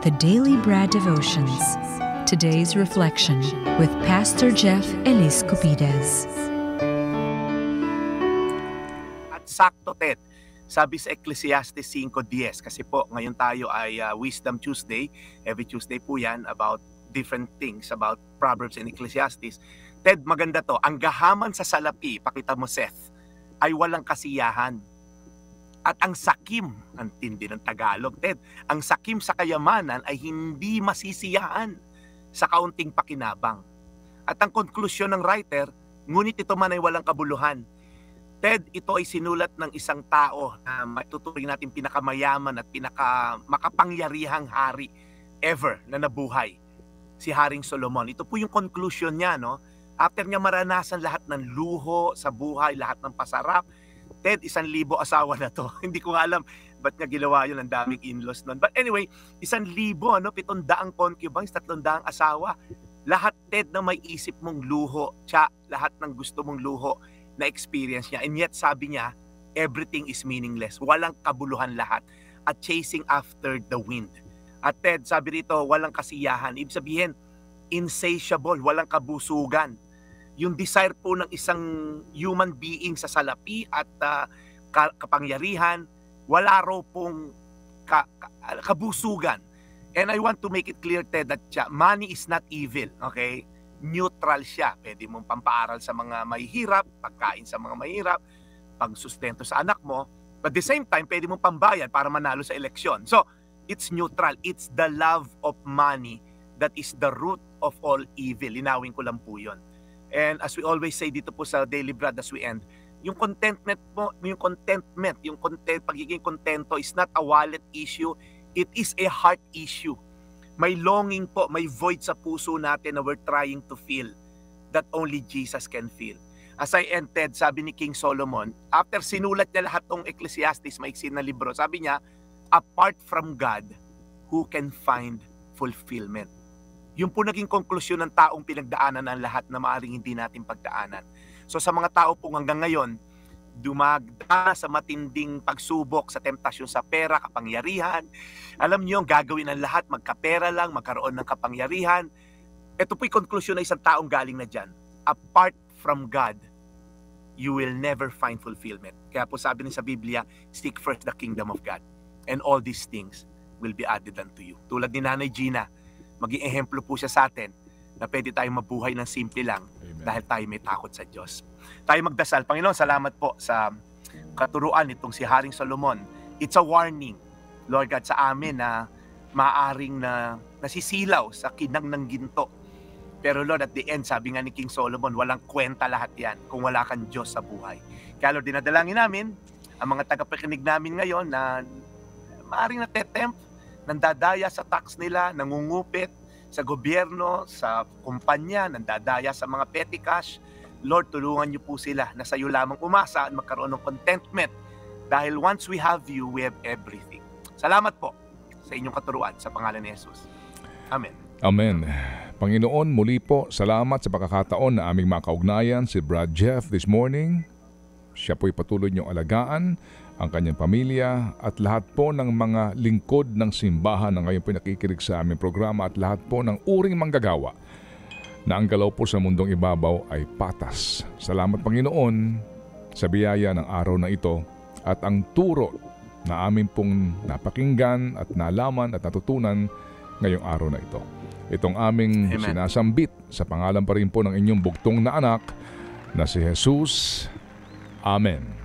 The Daily Bread Devotions. Today's reflection with Pastor Jeff Elis Cupides. At sakto, Ted, sabi sa Ecclesiastes 5:10, kasi po ngayon tayo ay Wisdom Tuesday. Every Tuesday po yan about different things about Proverbs and Ecclesiastes. Ted, maganda to. Ang gahaman sa salapi, pakita mo Seth, ay walang kasiyahan. At ang sakim, ang tindi ng Tagalog, Ted, ang sakim sa kayamanan ay hindi masisiyahan sa kaunting pakinabang. At ang konklusyon ng writer, ngunit ito man ay walang kabuluhan. Ted, ito ay sinulat ng isang tao na matuturing natin pinakamayaman at pinakamakapangyarihang hari ever na nabuhay, si Haring Solomon. Ito po yung conclusion niya, no? After niya maranasan lahat ng luho sa buhay, lahat ng pasarap, Ted, 1,000 asawa na to. Hindi ko nga alam ba't niya ginawa yun, ang daming in-laws nun. But anyway, 1,000, 700 concubines, 300 asawa. Lahat, Ted, na may isip mong luho, lahat ng gusto mong luho na experience niya. And yet, sabi niya, everything is meaningless. Walang kabuluhan lahat. At chasing after the wind. At Ted, sabi rito, walang kasiyahan. Ibig sabihin, insatiable, walang kabusugan. Yung desire po ng isang human being sa salapi at kapangyarihan, wala raw pong kabusugan. And I want to make it clear, Ted, that money is not evil, okay? Neutral siya. Pwede mong pampaaral sa mga mahihirap, pagkain sa mga mahihirap, pagsustento sa anak mo. But at the same time, pwede mong pambayad para manalo sa eleksyon. So, it's neutral. It's the love of money that is the root of all evil. Linawin ko lang po yun. And as we always say dito po sa Daily Bread as we end, yung contentment po, pagiging kontento is not a wallet issue, it is a heart issue. May longing po, may void sa puso natin na we're trying to feel that only Jesus can feel. As I ended, sabi ni King Solomon, after sinulat niya lahat ng Ecclesiastes, maiksi na libro, sabi niya, apart from God, who can find fulfillment? Yung po naging konklusyon ng taong pinagdaanan ng lahat na maaaring hindi natin pagdaanan. So sa mga tao po hanggang ngayon, dumagda sa matinding pagsubok, sa temptasyon sa pera, kapangyarihan. Alam niyo, gagawin ang lahat, magkapera lang, magkaroon ng kapangyarihan. Ito po'y konklusyon ng isang taong galing na dyan. Apart from God, you will never find fulfillment. Kaya po sabi rin sa Biblia, seek first the kingdom of God, and all these things will be added unto you. Tulad ni Nanay Gina, maging ehemplo po siya sa atin na pwede tayong mabuhay ng simple lang. Amen. Dahil tayo may takot sa Diyos. Tayo magdasal. Panginoon, salamat po sa katuruan nitong si Haring Solomon. It's a warning, Lord God, sa amin na maaaring na nasisilaw sa kinang ng ginto. Pero Lord, at the end, sabi nga ni King Solomon, walang kwenta lahat yan kung wala kang Diyos sa buhay. Kaya Lord, dinadalangin namin ang mga tagapakinig namin ngayon na maaaring natetempt, nandadaya sa tax nila, nangungupit sa gobyerno, sa kumpanya, nandadaya sa mga petty cash. Lord, tulungan niyo po sila na sa iyo lamang umasa at magkaroon ng contentment. Dahil once we have you, we have everything. Salamat po sa inyong katuruan sa pangalan ni Jesus. Amen. Amen. Panginoon, muli po, salamat sa pagkakataon na aming makaugnayan si Brad Jeff this morning. Siya po'y patuloy niyong alagaan, ang kanyang pamilya at lahat po ng mga lingkod ng simbahan na ngayon po nakikinig sa aming programa at lahat po ng uring manggagawa na ang galaw po sa mundong ibabaw ay patas. Salamat Panginoon sa biyaya ng araw na ito at ang turo na amin pong napakinggan at nalaman at natutunan ngayong araw na ito. Itong aming sinasambit sa pangalan pa rin po ng inyong bugtong na anak na si Jesus. Amen.